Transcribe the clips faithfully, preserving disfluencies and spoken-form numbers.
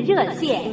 热线。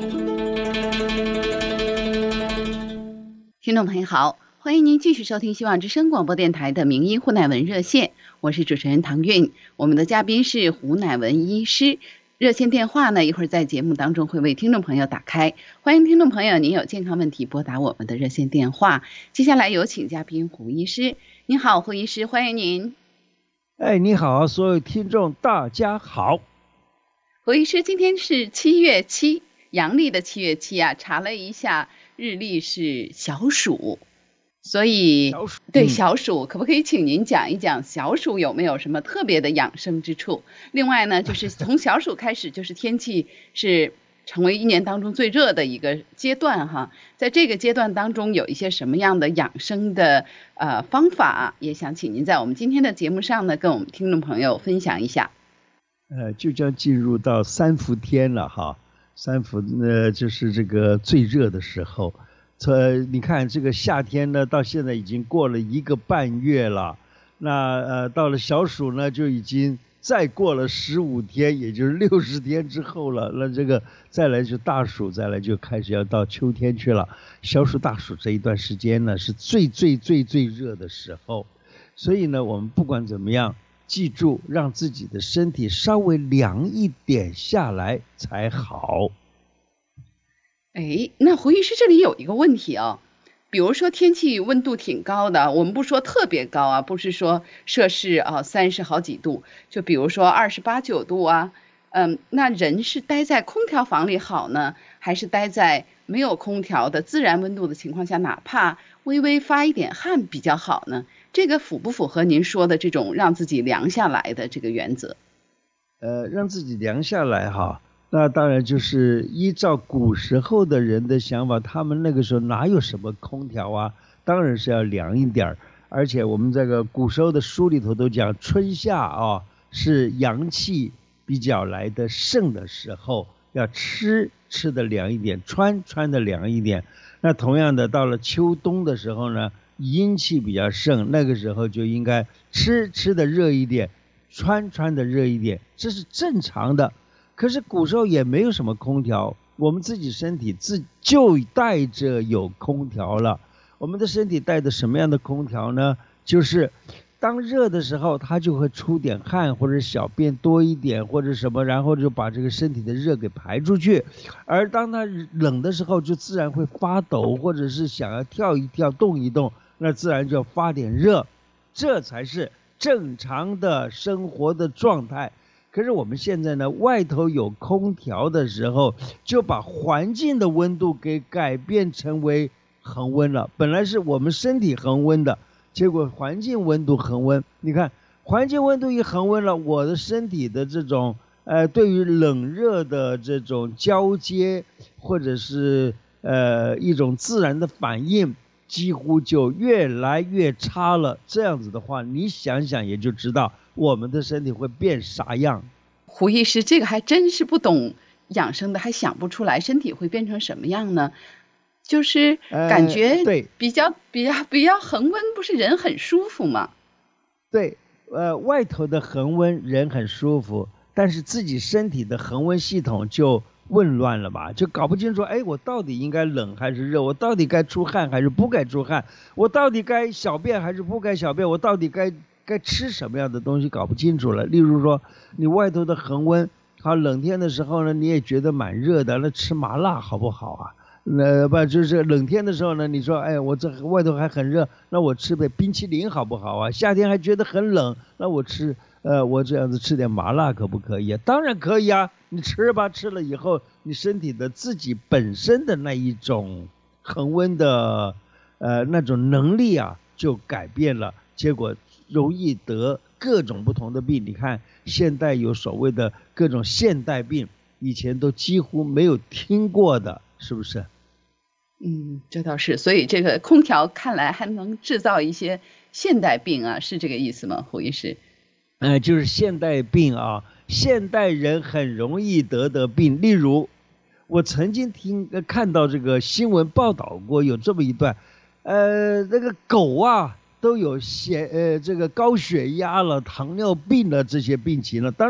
听众朋友好，欢迎您继续收听希望之声广播电台的名医胡乃文热线，我是主持人唐韵，我们的嘉宾是胡乃文医师。热线电话呢，一会儿在节目当中会为听众朋友打开，欢迎听众朋友您有健康问题拨打我们的热线电话。接下来有请嘉宾胡医师。您好，胡医师，欢迎您。 哎，你好，所有听众大家好。 胡医师，今天是七月七，阳历的七月七啊，查了一下日历是小暑，所以小暑对嗯小暑，可不可以请您讲一讲小暑有没有什么特别的养生之处？另外呢，就是从小暑开始，就是天气是成为一年当中最热的一个阶段哈，在这个阶段当中有一些什么样的养生的呃方法，也想请您在我们今天的节目上呢，跟我们听众朋友分享一下。 呃，就将进入到三伏天了哈，三伏呢就是这个最热的时候。呃，你看这个夏天呢，到现在已经过了一个半月了，那呃到了小暑呢，就已经再过了十五天，也就是六十天之后了。那这个再来就大暑，再来就开始要到秋天去了。小暑大暑这一段时间呢，是最最最最热的时候，所以呢，我们不管怎么样，记住让自己的身体稍微凉一点下来才好。 哎，那胡医师这里有一个问题哦，比如说天气温度挺高的，我们不说特别高啊，不是说摄氏啊三十好几度，就比如说二十八九度啊，嗯，那人是待在空调房里好呢，还是待在没有空调的自然温度的情况下，哪怕微微发一点汗比较好呢？这个符不符合您说的这种让自己凉下来的这个原则？ 呃，让自己凉下来哈，那当然就是依照古时候的人的想法，他们那个时候哪有什么空调啊，当然是要凉一点儿。而且我们这个古时候的书里头都讲，春夏啊是阳气比较来的盛的时候，要吃吃的凉一点，穿穿的凉一点。那同样的，到了秋冬的时候呢，阴气比较盛，那个时候就应该吃吃的热一点，穿穿的热一点，这是正常的。可是古时候也没有什么空调，我们自己身体自就带着有空调了。我们的身体带的什么样的空调呢？就是当热的时候，它就会出点汗，或者小便多一点，或者什么，然后就把这个身体的热给排出去。而当它冷的时候，就自然会发抖，或者是想要跳一跳、动一动，那自然就要发点热，这才是正常的生活的状态。可是我们现在呢，外头有空调的时候，就把环境的温度给改变成为恒温了。本来是我们身体恒温的，结果环境温度恒温。你看，环境温度一恒温了，我的身体的这种呃，对于冷热的这种交接，或者是呃一种自然的反应，几乎就越来越差了。这样子的话，你想想也就知道我们的身体会变啥样。 胡医师，这个还真是不懂养生的，还想不出来身体会变成什么样呢？就是感觉呃、对比较比较比较恒温，不是人很舒服吗？ 对，呃，外头的恒温人很舒服，但是自己身体的恒温系统就混乱了吧，就搞不清楚，哎，我到底应该冷还是热？我到底该出汗还是不该出汗？我到底该小便还是不该小便？我到底该该吃什么样的东西？搞不清楚了。例如说，你外头的恒温，好，冷天的时候呢，你也觉得蛮热的，那吃麻辣好不好啊？那不就是冷天的时候呢？你说，哎，我这外头还很热，那我吃杯冰淇淋好不好啊？夏天还觉得很冷，那我吃，呃，我这样子吃点麻辣可不可以啊？当然可以啊，你吃吧，吃了以后，你身体的自己本身的那一种恒温的，呃，那种能力啊，就改变了，结果容易得各种不同的病。你看，现代有所谓的各种现代病，以前都几乎没有听过的，是不是？ 嗯，这倒是，所以这个空调看来还能制造一些现代病啊，是这个意思吗，胡医师？ 呃，就是现代病啊，现代人很容易得的病。例如，我曾经听、呃、看到这个新闻报道过，有这么一段，呃，那个狗啊都有血呃这个高血压了、糖尿病了这些病情了。当然，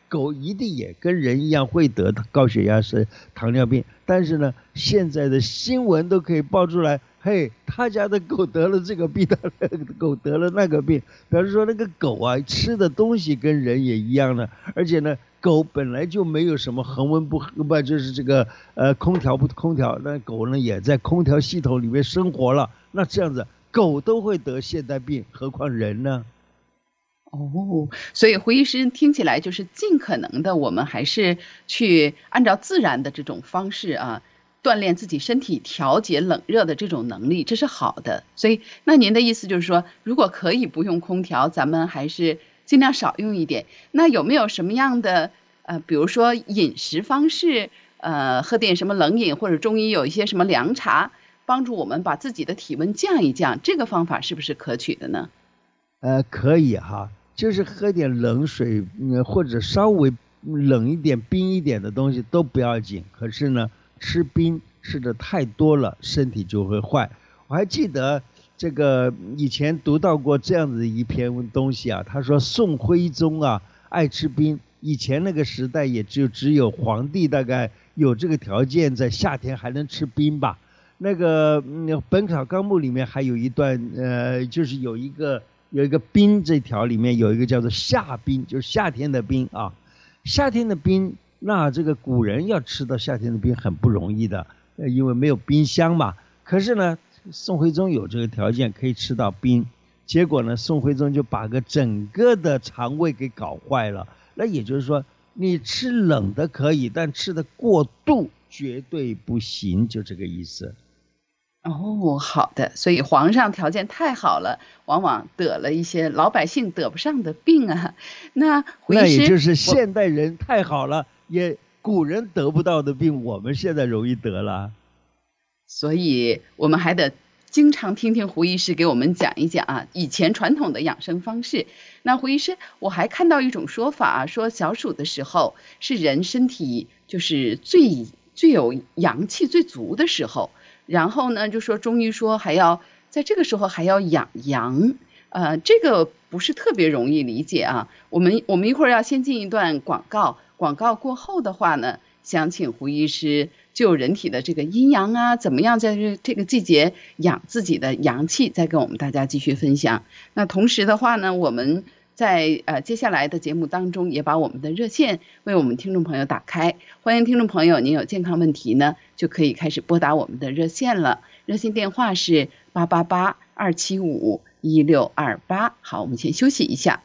狗一定也跟人一样会得高血压是糖尿病，但是呢，现在的新闻都可以爆出来，嘿，他家的狗得了这个病，他的狗得了那个病，表示说那个狗啊吃的东西跟人也一样的，而且呢，狗本来就没有什么恒温不不就是这个呃空调不空调，那狗呢也在空调系统里面生活了，那这样子狗都会得现代病，何况人呢？ 哦，所以胡医师听起来就是尽可能的，我们还是去按照自然的这种方式啊，锻炼自己身体调节冷热的这种能力，这是好的。所以那您的意思就是说，如果可以不用空调，咱们还是尽量少用一点。那有没有什么样的呃，比如说饮食方式，呃，喝点什么冷饮，或者中医有一些什么凉茶，帮助我们把自己的体温降一降，这个方法是不是可取的呢？ 呃，可以哈。就是喝点冷水，嗯，或者稍微冷一点、冰一点的东西都不要紧。可是呢，吃冰吃的太多了，身体就会坏。我还记得这个以前读到过这样子一篇东西啊，他说宋徽宗啊爱吃冰，以前那个时代也就只有皇帝大概有这个条件，在夏天还能吃冰吧。那个嗯，《本草纲目》里面还有一段，呃，就是有一个。有一个冰这条里面有一个叫做夏冰，就是夏天的冰啊。夏天的冰，那这个古人要吃到夏天的冰很不容易的，因为没有冰箱嘛。可是呢，宋徽宗有这个条件可以吃到冰，结果呢，宋徽宗就把个整个的肠胃给搞坏了。那也就是说，你吃冷的可以，但吃的过度绝对不行，就这个意思。 哦，好的，所以皇上条件太好了，往往得了一些老百姓得不上的病啊。那胡医师， 那也就是现代人太好了，也古人得不到的病，我们现在容易得了。 所以我们还得经常听听胡医师给我们讲一讲啊，以前传统的养生方式。那胡医师，我还看到一种说法啊，说小暑的时候是人身体就是最最有阳气最足的时候。然后呢，就说中医说还要在这个时候还要养阳，呃，这个不是特别容易理解啊。我们我们一会儿要先进一段广告，广告过后的话呢，想请胡医师就人体的这个阴阳啊，怎么样在这这个季节养自己的阳气，再跟我们大家继续分享。那同时的话呢，我们在呃接下来的节目当中也把我们的热线为我们听众朋友打开，欢迎听众朋友，您有健康问题呢，就可以开始拨打我们的热线了。热线电话是八八八二七五一六二八。好，我们先休息一下。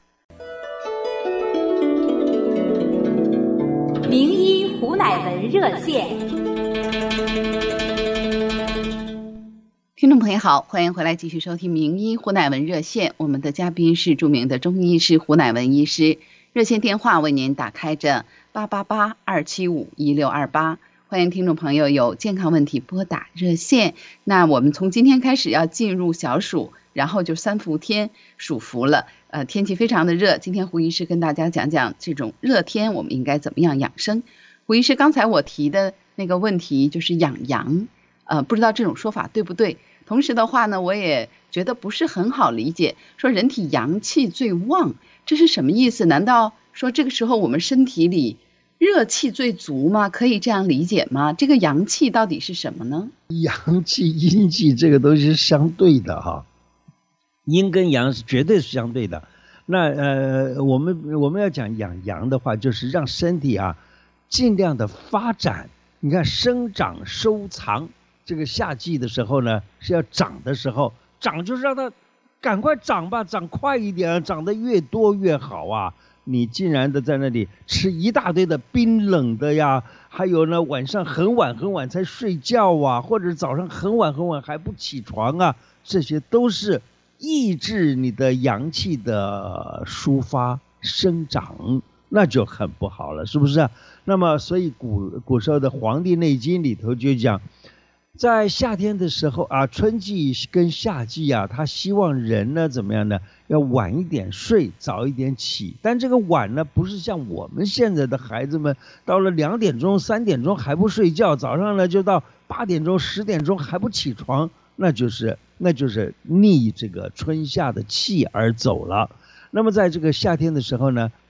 名医胡乃文热线。 听众朋友好，欢迎回来继续收听名医胡乃文热线，我们的嘉宾是著名的中医师胡乃文医师，热线电话为您打开着八八八二七五一六二八，欢迎听众朋友有健康问题拨打热线。那我们从今天开始要进入小暑，然后就三伏天暑伏了，呃，天气非常的热，今天胡医师跟大家讲讲这种热天我们应该怎么样养生。胡医师，刚才我提的那个问题就是养阳，呃，不知道这种说法对不对？同时的话呢，我也觉得不是很好理解，说人体阳气最旺，这是什么意思？难道说这个时候我们身体里热气最足吗？可以这样理解吗？这个阳气到底是什么呢？ 阳气、阴气这个东西是相对的哈，阴跟阳是绝对是相对的。那呃，我们我们要讲养阳的话，就是让身体啊尽量的发展。你看生长收藏，这个夏季的时候呢是要长的时候，长就是让它赶快长吧，长快一点，长得越多越好啊。你竟然的在那里吃一大堆的冰冷的呀，还有呢晚上很晚很晚才睡觉啊，或者早上很晚很晚还不起床啊，这些都是抑制你的阳气的抒发生长，那就很不好了，是不是？那么所以古古时候的《黄帝内经》里头就讲，在夏天的时候啊，春季跟夏季啊，他希望人呢怎么样呢？要晚一点睡，早一点起。但这个晚呢，不是像我们现在的孩子们，到了两点钟、三点钟还不睡觉，早上呢就到八点钟、十点钟还不起床，那就是那就是逆这个春夏的气而走了。那么在这个夏天的时候呢，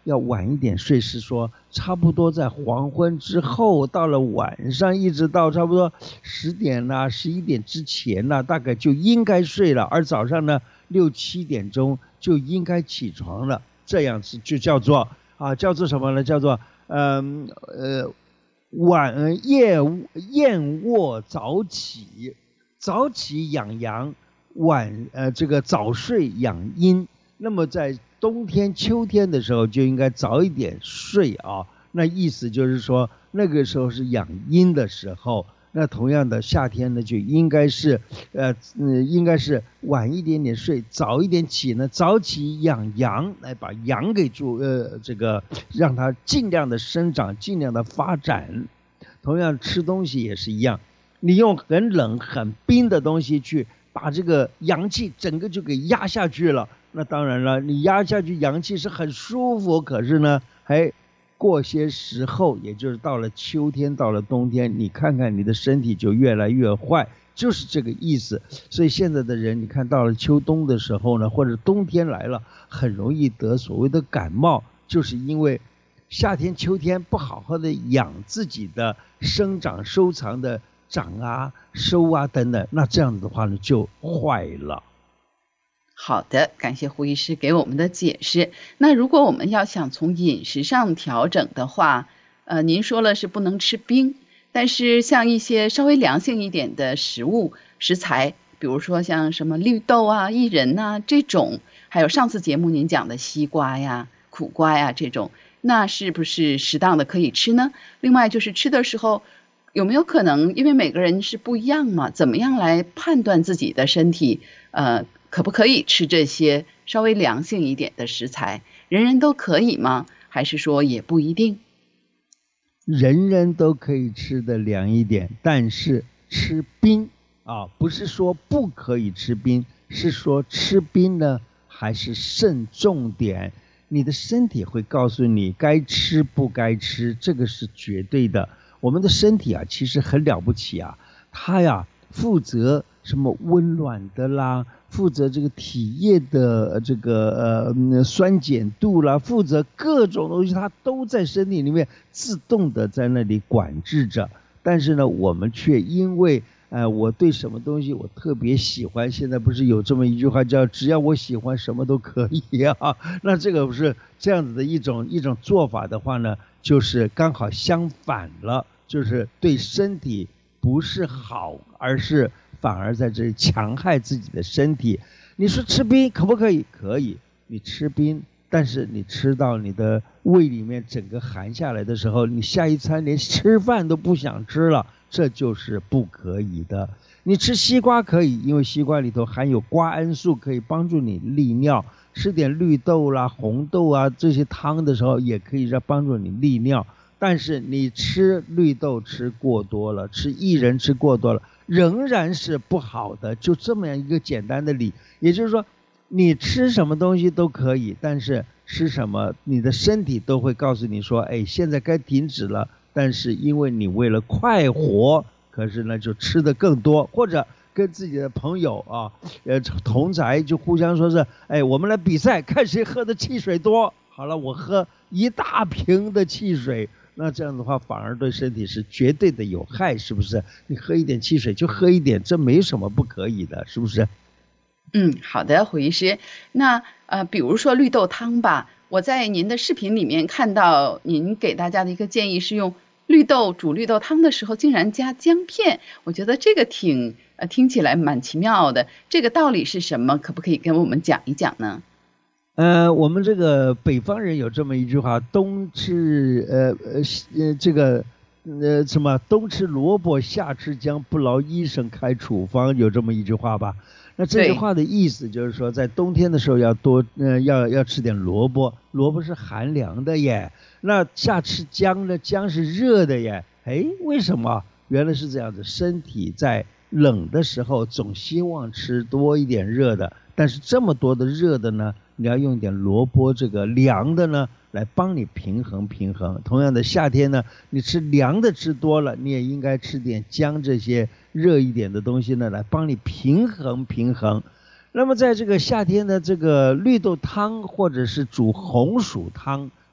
要晚一点睡，是说差不多在黄昏之后，到了晚上一直到差不多十点啦、十一点之前啦，大概就应该睡了，而早上呢六七点钟就应该起床了，这样子就叫做啊叫做什么呢？叫做嗯 呃, 呃晚夜燕卧早起，早起养阳，晚呃这个早睡养阴。那么在冬天秋天的时候就应该早一点睡啊，那意思就是说那个时候是养阴的时候。那同样的夏天呢就应该是呃嗯应该是晚一点点睡，早一点起呢，早起养阳，来把阳给住呃这个让它尽量的生长，尽量的发展。同样吃东西也是一样，你用很冷很冰的东西去把这个阳气整个就给压下去了，那当然了，你压下去阳气是很舒服，可是呢还过些时候，也就是到了秋天到了冬天，你看看你的身体就越来越坏，就是这个意思。所以现在的人你看到了秋冬的时候呢，或者冬天来了，很容易得所谓的感冒，就是因为夏天秋天不好好的养自己的生长收藏的长啊收啊等等，那这样子的话呢就坏了。 好的，感谢胡医师给我们的解释。那如果我们要想从饮食上调整的话，呃，您说了是不能吃冰，但是像一些稍微凉性一点的食物食材，比如说像什么绿豆啊、薏仁啊这种，还有上次节目您讲的西瓜呀、苦瓜呀这种，那是不是适当的可以吃呢？另外就是吃的时候有没有可能，因为每个人是不一样嘛，怎么样来判断自己的身体呃可不可以吃这些稍微凉性一点的食材？人人都可以吗？还是说也不一定？ 人人都可以吃的凉一点，但是吃冰啊，不是说不可以吃冰，是说吃冰呢还是慎重点。你的身体会告诉你该吃不该吃，这个是绝对的。我们的身体啊其实很了不起啊，它呀负责什么温暖的啦，负责这个体液的这个呃酸碱度啦，负责各种东西，它都在身体里面自动的在那里管制着。但是呢我们却因为呃我对什么东西我特别喜欢，现在不是有这么一句话叫只要我喜欢什么都可以啊，那这个不是这样子的一种一种做法的话呢，就是刚好相反了，就是对身体不是好，而是反而在这里强害自己的身体。你说吃冰可不可以？可以，你吃冰，但是你吃到你的胃里面整个寒下来的时候，你下一餐连吃饭都不想吃了，这就是不可以的。你吃西瓜可以，因为西瓜里头含有瓜氨素，可以帮助你利尿。吃点绿豆啦、红豆啊这些汤的时候，也可以让帮助你利尿。但是你吃绿豆吃过多了，吃薏仁吃过多了，仍然是不好的，就这么样一个简单的理。也就是说你吃什么东西都可以，但是吃什么你的身体都会告诉你说，哎，现在该停止了。但是因为你为了快活，可是呢就吃的更多，或者跟自己的朋友啊呃同宅就互相说是，哎，我们来比赛看谁喝的汽水多，好了，我喝一大瓶的汽水，那这样的话反而对身体是绝对的有害，是不是？你喝一点汽水就喝一点，这没什么不可以的，是不是？ 嗯，好的，胡医师。那呃，比如说绿豆汤吧，我在您的视频里面看到您给大家的一个建议是用绿豆煮绿豆汤的时候竟然加姜片，我觉得这个挺呃听起来蛮奇妙的，这个道理是什么？可不可以跟我们讲一讲呢？ 呃，我们这个北方人有这么一句话，冬吃呃呃呃这个呃什么冬吃萝卜夏吃姜，不劳医生开处方，有这么一句话吧。那这句话的意思就是说，在冬天的时候要多呃要要吃点萝卜，萝卜是寒凉的耶。那夏吃姜呢，姜是热的耶。哎，为什么？原来是这样子，身体在冷的时候总希望吃多一点热的，但是这么多的热的呢，你要用点萝卜这个凉的呢来帮你平衡平衡。同样的夏天呢，你吃凉的吃多了，你也应该吃点姜这些热一点的东西呢来帮你平衡平衡。那么在这个夏天的这个绿豆汤或者是煮红薯汤，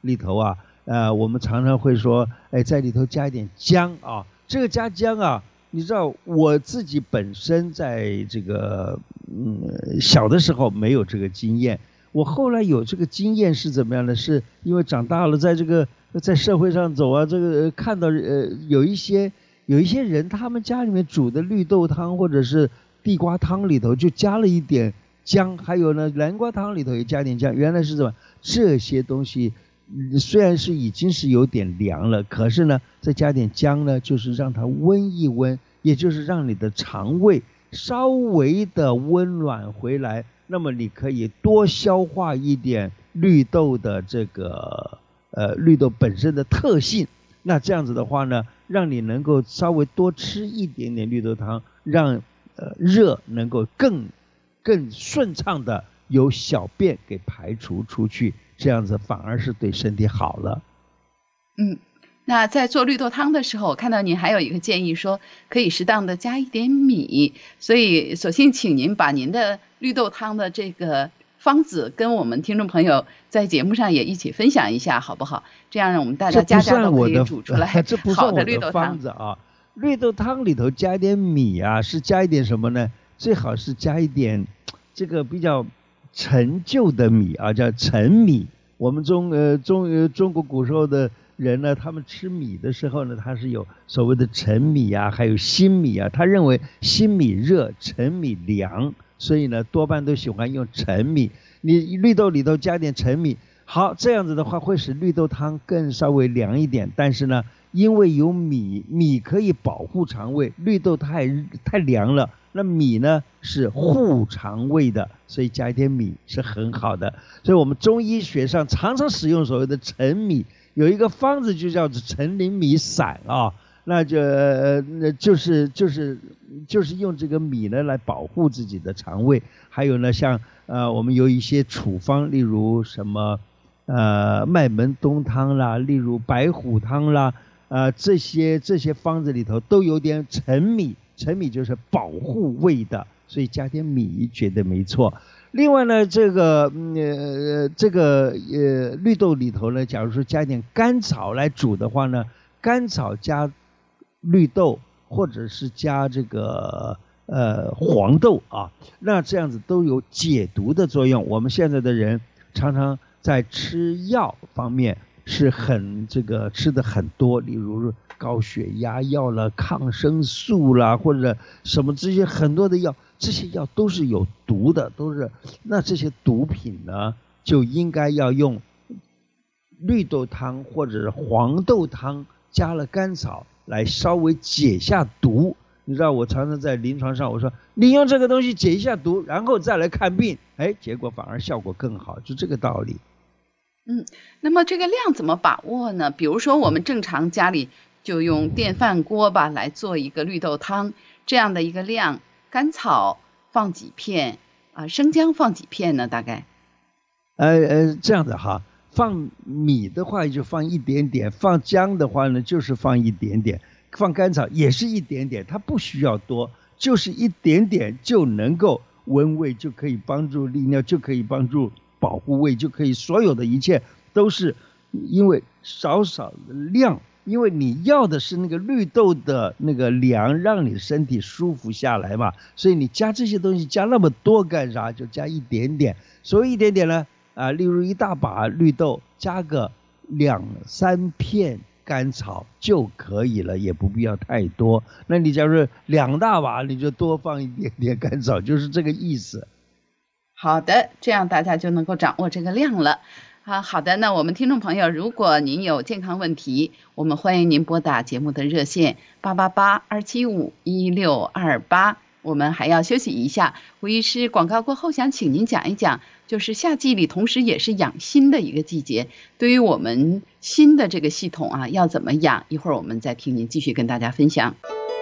里头啊，呃，我们常常会说，哎，在里头加一点姜啊。这个加姜啊，你知道我自己本身在这个嗯小的时候没有这个经验，我后来有这个经验是怎么样的？是因为长大了，在这个在社会上走啊，这个看到呃有一些有一些人，他们家里面煮的绿豆汤或者是地瓜汤里头就加了一点姜，还有呢南瓜汤里头也加点姜。原来是什么？这些东西虽然是已经是有点凉了，可是呢再加点姜呢，就是让它温一温，也就是让你的肠胃稍微的温暖回来，那么你可以多消化一点绿豆的这个呃绿豆本身的特性。那这样子的话呢，让你能够稍微多吃一点点绿豆汤，让呃热能够更更顺畅的由小便给排除出去，这样子反而是对身体好了。 嗯，那在做绿豆汤的时候，我看到您还有一个建议说可以适当的加一点米，所以索性请您把您的绿豆汤的这个方子跟我们听众朋友在节目上也一起分享一下好不好？这样让我们大家家家都可以煮出来好的绿豆汤。 这不算我的方子啊，绿豆汤里头加一点米啊，是加一点什么呢？最好是加一点这个比较陈旧的米啊，叫陈米。我们中呃中呃中国古时候的人呢，他们吃米的时候呢，他是有所谓的陈米啊，还有新米啊。他认为新米热，陈米凉，所以呢多半都喜欢用陈米。你绿豆里头加点陈米，好，这样子的话会使绿豆汤更稍微凉一点。但是呢，因为有米，米可以保护肠胃，绿豆太太凉了，那米呢是护肠胃的，所以加一点米是很好的。所以我们中医学上常常使用所谓的陈米，有一个方子就叫做陈林米散啊，那就呃就是就是就是用这个米呢来保护自己的肠胃。还有呢，像呃我们有一些处方，例如什么呃麦门冬汤啦，例如白虎汤啦，呃这些这些方子里头都有点陈米，陈米就是保护胃的，所以加点米觉得没错。另外呢，这个呃这个呃绿豆里头呢，假如说加点甘草来煮的话呢，甘草加绿豆或者是加这个呃黄豆啊，那这样子都有解毒的作用。我们现在的人常常在吃药方面是很这个吃的很多，例如高血压药啦、抗生素啦，或者什么这些很多的药，这些药都是有毒的，都是那这些毒品呢，就应该要用绿豆汤或者是黄豆汤加了甘草来稍微解下毒。你知道我常常在临床上我说你用这个东西解一下毒，然后再来看病，哎，结果反而效果更好，就这个道理。 嗯，那么这个量怎么把握呢？比如说我们正常家里就用电饭锅吧来做一个绿豆汤，这样的一个量，甘草放几片啊、呃，生姜放几片呢？大概？ 呃呃，这样的哈，放米的话就放一点点，放姜的话呢就是放一点点，放甘草也是一点点，它不需要多，就是一点点就能够温胃，就可以帮助利尿，就可以帮助保护胃，就可以所有的一切都是因为少少的量，因为你要的是那个绿豆的那个凉，让你身体舒服下来嘛，所以你加这些东西加那么多干啥？就加一点点。所以一点点呢啊，例如一大把绿豆加个两三片甘草就可以了，也不必要太多。那你假如两大把，你就多放一点点甘草，就是这个意思。 好的，这样大家就能够掌握这个量了。啊，好的，那我们听众朋友，如果您有健康问题，我们欢迎您拨打节目的热线八八八二七五一六二八。我们还要休息一下，吴医师广告过后想请您讲一讲，就是夏季里同时也是养心的一个季节，对于我们心的这个系统啊，要怎么养？一会儿我们再听您继续跟大家分享。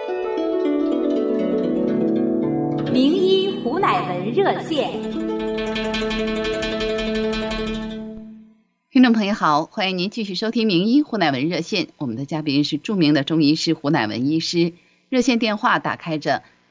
名医胡乃文热线。 听众朋友好，欢迎您继续收听名医胡乃文热线，我们的嘉宾是著名的中医师胡乃文医师，热线电话打开着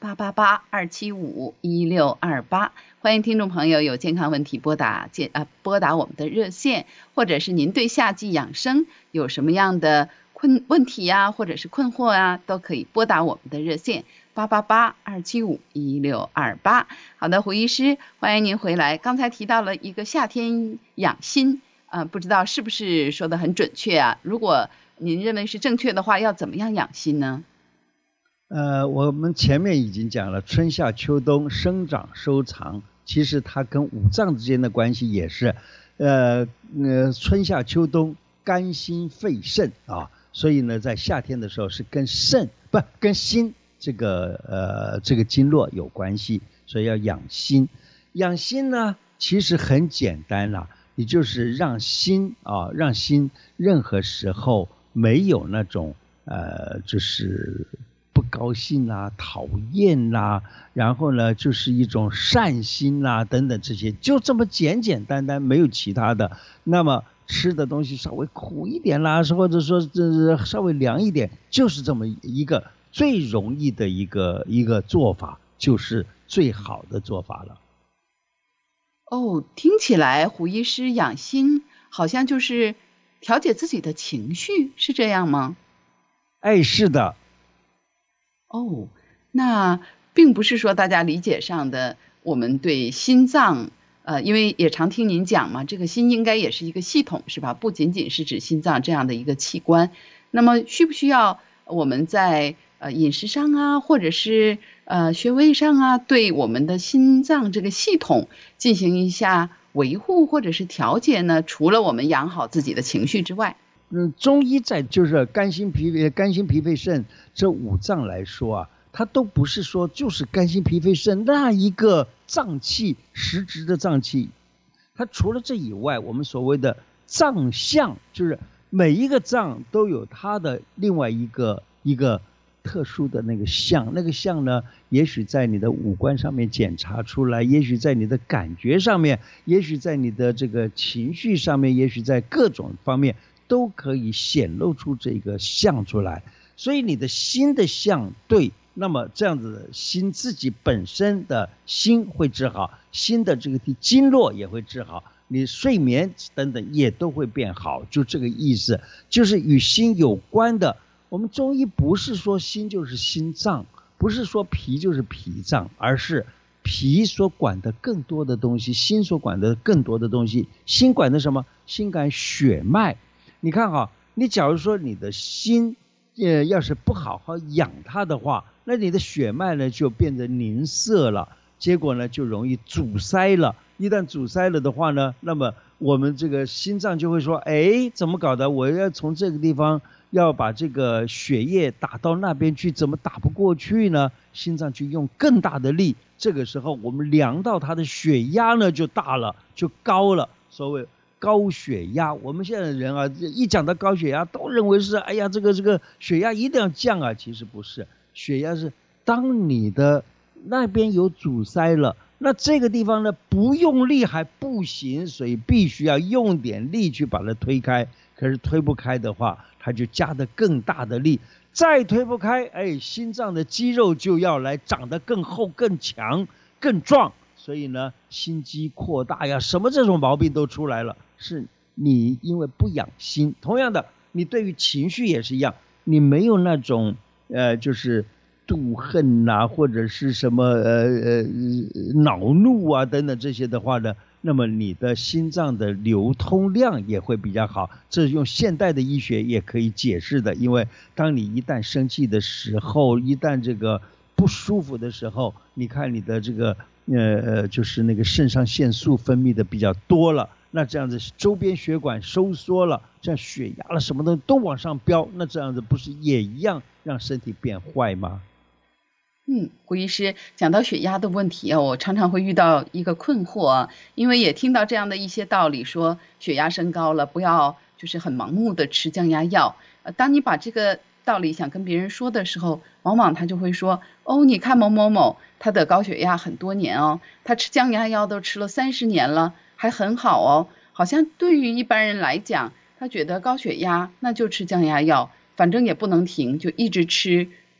八八八二七五一六二八。欢迎听众朋友有健康问题拨打健啊拨打我们的热线，或者是您对夏季养生有什么样的困问题呀、啊，或者是困惑啊，都可以拨打我们的热线八八八二七五一六二八。好的，胡医师，欢迎您回来。刚才提到了一个夏天养心，呃，不知道是不是说的很准确啊？如果您认为是正确的话，要怎么样养心呢？ 呃，我们前面已经讲了，春夏秋冬生长收藏，其实它跟五脏之间的关系也是，呃呃，春夏秋冬肝心肺肾啊，所以呢，在夏天的时候是跟肾不跟心这个呃这个经络有关系，所以要养心。养心呢，其实很简单啦，也就是让心啊，让心任何时候没有那种呃就是不高兴啦、啊、讨厌啦、啊，然后呢就是一种善心啦、啊、等等这些，就这么简简单单，没有其他的。那么吃的东西稍微苦一点啦，或者说这稍微凉一点，就是这么一个最容易的一个一个做法，就是最好的做法了。 哦，听起来胡医师养心好像就是调节自己的情绪，是这样吗？ 哎，是的。 哦，那并不是说大家理解上的我们对心脏，呃，因为也常听您讲嘛，这个心应该也是一个系统，是吧？不仅仅是指心脏这样的一个器官。那么需不需要我们在呃饮食上啊，或者是呃穴位上啊，对我们的心脏这个系统进行一下维护或者是调节呢？除了我们养好自己的情绪之外。 嗯，中医在就是肝心脾肺肝心脾肺肾这五脏来说啊，它都不是说就是肝心脾肺肾那一个脏器实质的脏器，它除了这以外，我们所谓的脏象，就是每一个脏都有它的另外一个一个特殊的那个象，那个象呢，也许在你的五官上面检查出来，也许在你的感觉上面，也许在你的这个情绪上面，也许在各种方面都可以显露出这个象出来。所以你的心的象对，那么这样子的心自己本身的心会治好，心的这个经络也会治好，你睡眠等等也都会变好，就这个意思，就是与心有关的。我们中医不是说心就是心脏，不是说脾就是脾脏，而是脾所管的更多的东西，心所管的更多的东西。心管的什么？心管血脉。你看哈，你假如说你的心呃要是不好好养它的话，那你的血脉呢就变得凝涩了，结果呢就容易阻塞了。一旦阻塞了的话呢，那么我们这个心脏就会说，哎，怎么搞的？我要从这个地方要把这个血液打到那边去，怎么打不过去呢？心脏就用更大的力，这个时候我们量到它的血压呢就大了，就高了，所谓高血压。我们现在的人啊，一讲到高血压都认为是哎呀这个这个血压一定要降啊，其实不是，血压是当你的那边有阻塞了，那这个地方呢不用力还不行，所以必须要用点力去把它推开。可是推不开的话，它就加得更大的力，再推不开，哎，心脏的肌肉就要来长得更厚、更强、更壮，所以呢，心肌扩大呀，什么这种毛病都出来了，是你因为不养心。同样的，你对于情绪也是一样，你没有那种呃，就是妒恨呐、啊，或者是什么呃呃恼怒啊等等这些的话呢，那么你的心脏的流通量也会比较好，这是用现代的医学也可以解释的。因为当你一旦生气的时候，一旦这个不舒服的时候，你看你的这个呃呃就是那个肾上腺素分泌的比较多了，那这样子周边血管收缩了，这样血压了什么东西都往上飙，那这样子不是也一样让身体变坏吗？ 嗯，胡医师讲到血压的问题啊，我常常会遇到一个困惑啊，因为也听到这样的一些道理，说血压升高了，不要就是很盲目的吃降压药。呃，当你把这个道理想跟别人说的时候，往往他就会说，哦，你看某某某，他得高血压很多年哦，他吃降压药都吃了三十年了，还很好哦。好像对于一般人来讲，他觉得高血压那就吃降压药，反正也不能停，就一直吃。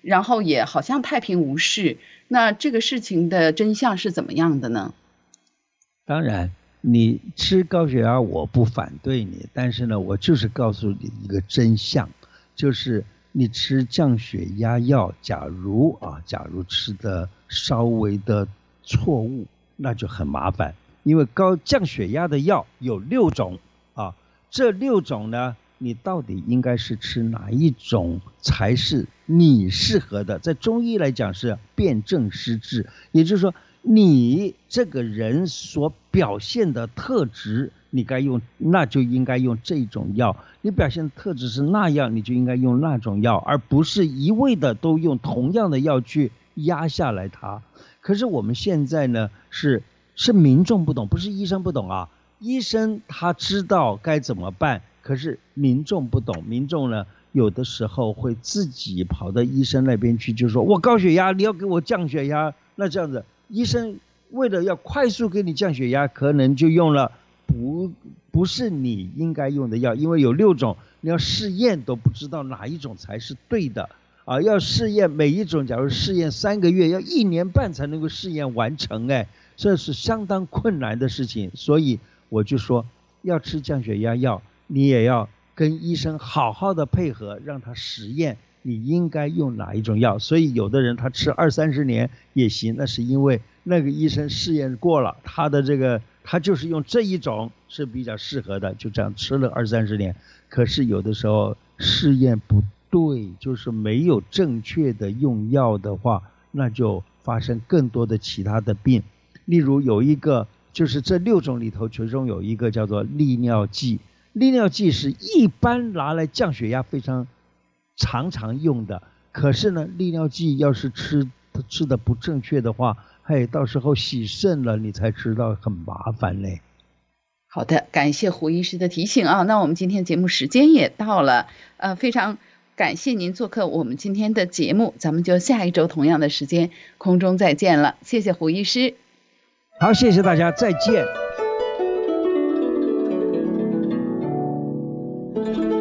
然后也好像太平无事，那这个事情的真相是怎么样的呢？ 当然你吃高血压我不反对你，但是呢我就是告诉你一个真相，就是你吃降血压药，假如啊假如吃的稍微的错误，那就很麻烦，因为高降血压的药有六种啊，这六种呢你到底应该是吃哪一种才是你适合的？在中医来讲是辨证施治，也就是说你这个人所表现的特质，你该用那就应该用这种药，你表现的特质是那样，你就应该用那种药，而不是一味的都用同样的药去压下来它。可是我们现在呢是是民众不懂，不是医生不懂啊，医生他知道该怎么办，可是民众不懂，民众呢有的时候会自己跑到医生那边去，就说我高血压你要给我降血压，那这样子医生为了要快速给你降血压，可能就用了不不是你应该用的药，因为有六种，你要试验都不知道哪一种才是对的啊！要试验每一种，假如试验三个月，要一年半才能够试验完成，哎，这是相当困难的事情。所以我就说，要吃降血压药，你也要跟医生好好的配合，让他实验你应该用哪一种药。所以有的人他吃二三十年也行，那是因为那个医生试验过了，他的这个他就是用这一种是比较适合的，就这样吃了二三十年。可是有的时候试验不对，就是没有正确的用药的话，那就发生更多的其他的病。例如有一个就是这六种里头其中有一个叫做利尿剂，利尿剂是一般拿来降血压非常常常用的，可是呢利尿剂要是吃吃的不正确的话，嘿，到时候洗肾了你才知道很麻烦嘞。 好的，感谢胡医师的提醒啊。那我们今天节目时间也到了，呃，非常感谢您做客我们今天的节目，咱们就下一周同样的时间空中再见了，谢谢胡医师。 好，谢谢大家，再见。